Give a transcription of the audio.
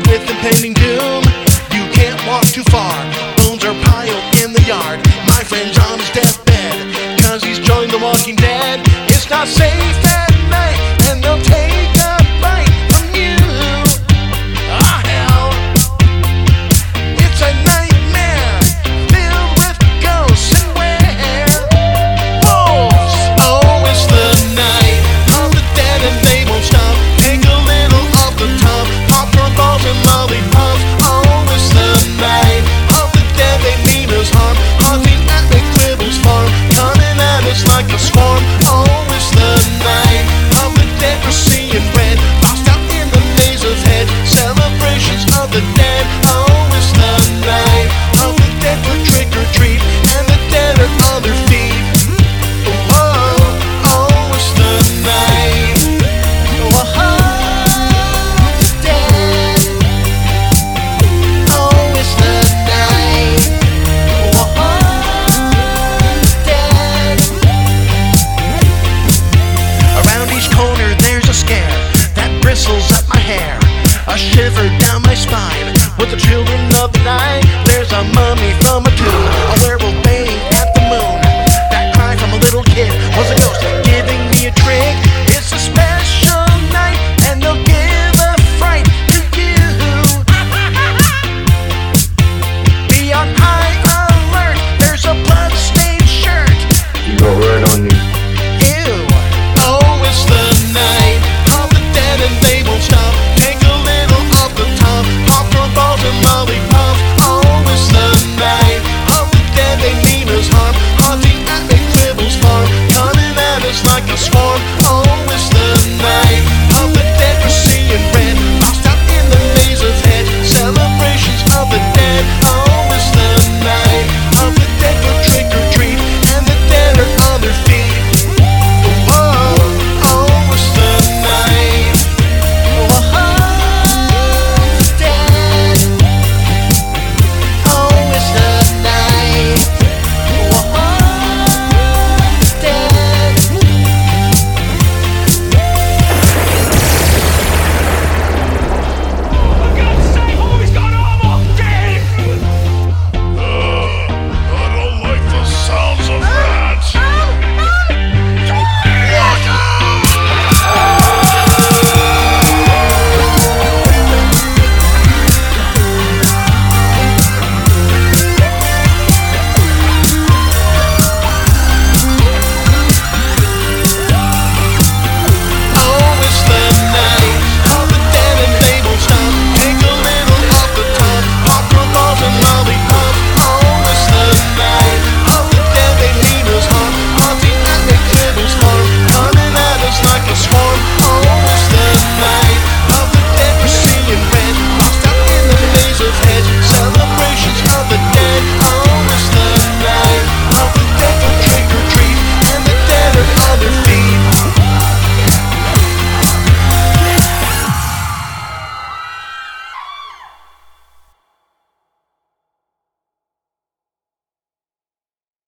with impending doom. You can't walk too far, bones are piled in the yard. My friend John is deathbed, cause he's joined the Walking Dead. It's not safe at night, and they'll take a bite from you. Ah, hell. It's a nightmare filled with ghosts and werewolves. Oh, it's the night of the dead and they won't stop. Take a little off the top, pop for balls and lollipops. Oh, it's the night of the dead, they mean us harm. Haunting at McQuibble's farm, coming at us like a swarm. Oh, it's the night of the dead, we're seeing red, lost out in the maze of head. Celebrations of the dead. Oh, it's the night of the dead, for trick or treat, and the dead are on their feet. Oh, oh, it's the night. Oh, the dead. Oh, it's the night. Oh, the dead. Around each corner there's a scare that bristles up my hair, a shiver down my spine. With the children of the night, there's a mummy from a tomb, a werewolf